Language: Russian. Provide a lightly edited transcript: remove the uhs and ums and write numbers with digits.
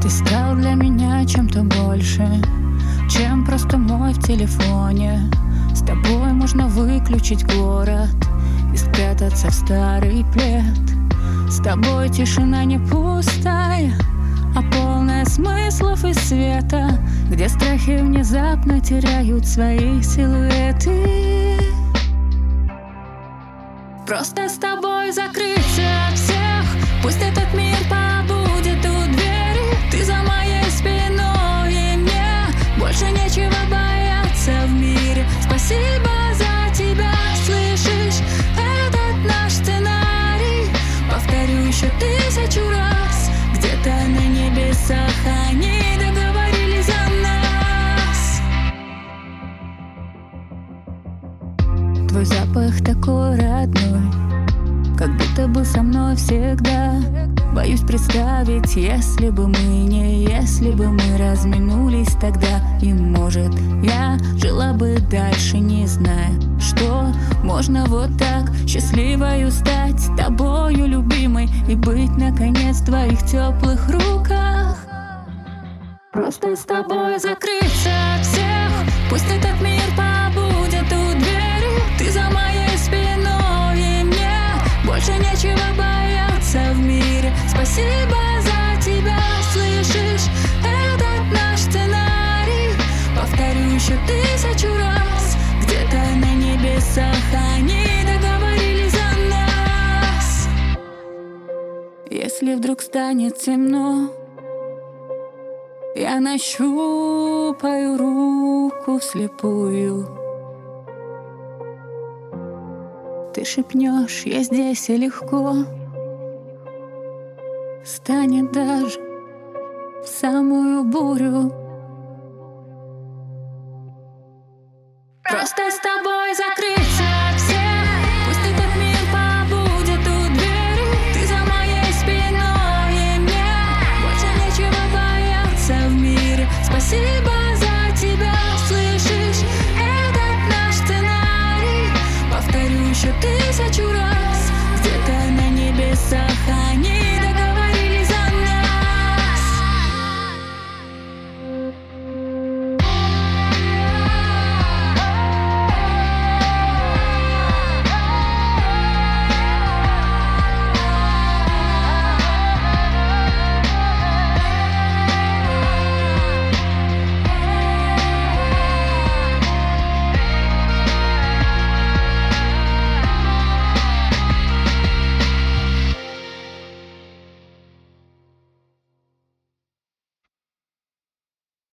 Ты стал для меня чем-то больше, чем просто мой в телефоне. С тобой можно выключить город и спрятаться в старый плед. С тобой тишина не пустая, а полная смыслов и света, где страхи внезапно теряют свои силуэты. Просто с тобой закрыться от всех, пусть этот мир побудет у двери. Ты за моей спиной, и мне больше нечего бояться в мире. Спасибо за тебя, слышишь, этот наш сценарий. Повторю еще 1000 раз, где-то на небесах они договорились о нас. Твой запах такой родной, как будто был со мной всегда. Боюсь представить, если бы мы разминулись тогда. И может я жила бы дальше, не зная, что можно вот так счастливою стать, тобою любимой, и быть наконец в твоих теплых руках. Просто с тобой закрыться от всех, пусть этот мир побудет у двери. Ты за моей спиной, и мне больше нечего бояться в мире. Спасибо за тебя, слышишь, этот наш сценарий. Повторю еще 1000 раз, где-то на небесах они договорились о нас. Если вдруг станет темно, я нащупаю руку вслепую. Ты шепнешь, я здесь, и легко станет даже в самую бурю. Просто с тобой закрыть